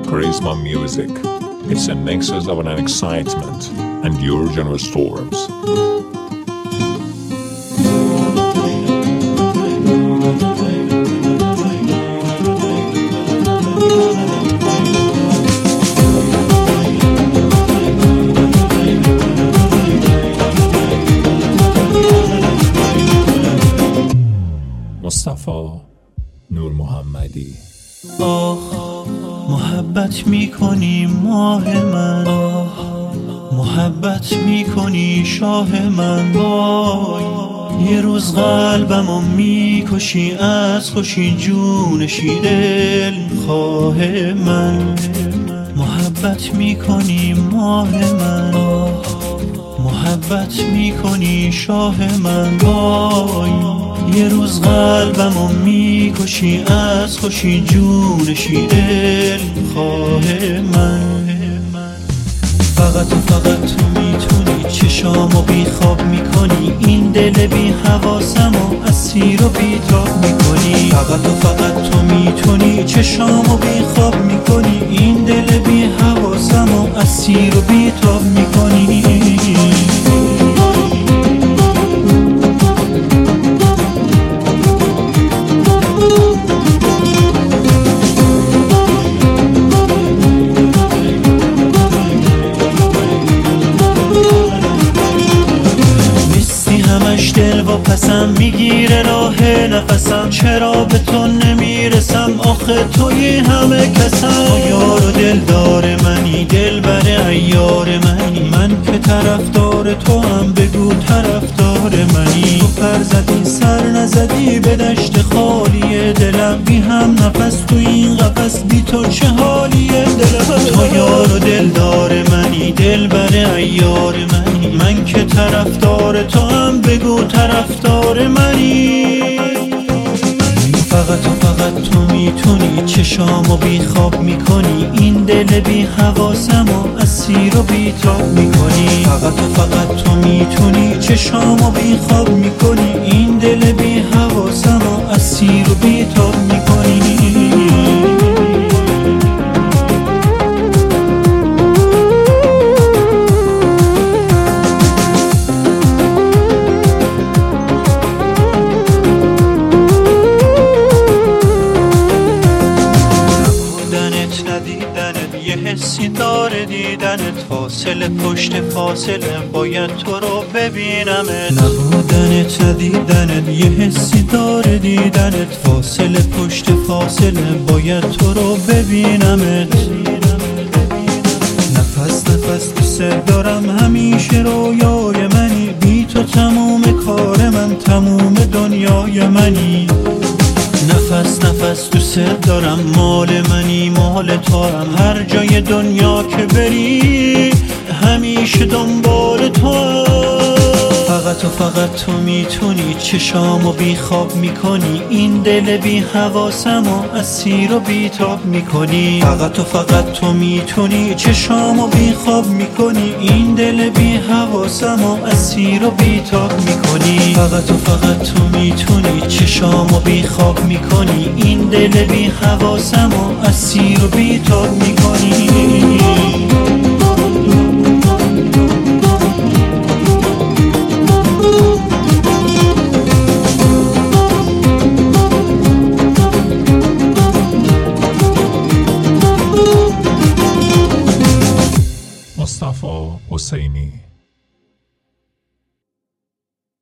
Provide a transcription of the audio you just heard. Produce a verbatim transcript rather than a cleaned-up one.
Charisma Music. It's a nexus of an excitement and your generous storms. مصطفی نور محمدی. آه محبت میکنی ماه من، آه محبت میکنی شاه من، وای یه روز قلبمو میکشی از خوشی جونشی دل خواه من. محبت میکنی ماه من، آه محبت میکنی شاه من، وای یه روز قلبمو میکشی از خوشی جونشی دل خواه من. فقط و فقط تو میتونی چشامو بی خواب میکنی، این دل بی حواسمو اسیر و بی تاب میکنی. فقط و فقط تو میتونی چشامو بی خواب میکنی، این دل بی حواسمو اسیر و بی تاب میکنی. دل و پسم میگیره راه نفسم، چرا به تو نمیرسم آخه توی همه کسم. تو یار و دلدار منی، دل بر عیار منی، من که طرفدار تو هم بگو طرفدار منی. تو پر زدی سر نزدی به دشت خالی دلم، بی هم نفس تو این قفس بی تو چه حالی دلم. تو یار و دلدار منی، دل بر عیار منی، من که طرفدار تو هم بگو طرفدار منی. فقط و فقط تو میتونی چشامو بی خواب میکنی، این دل بی حواسمو اسیر و بی تاب میکنی. فقط و فقط تو میتونی چشامو بی خواب میکنی، این دل بی حواسمو اسیر و بی تاب میکنی. یه حسی داره دیدنت، فاصله پشت فاصله باید تو رو ببینمت. نبودنت ندیدنت یه حسی داره دیدنت، فاصله پشت فاصله باید تو رو ببینمت. نفس نفس دوست دارم همیشه رویای منی، بی تو تموم کار من تموم دنیای منی. نفس نفس دوست دارم مال منی مال تو هم، هر جای دنیا که بری همیشه دنبال تو هم. فقط و فقط تو میتونی چشامو بی خواب میکنی، این دل بی حواسمو اسیر و بی تاب میکنی. فقط و فقط تو میتونی چشامو بی خواب میکنی، این دل بی حواسمو اسیر و بی تاب میکنی. فقط و فقط تو میتونی چشامو بی خواب میکنی، این دل بی حواسمو اسیر و بی تاب میکنی. مصطفی حسینی.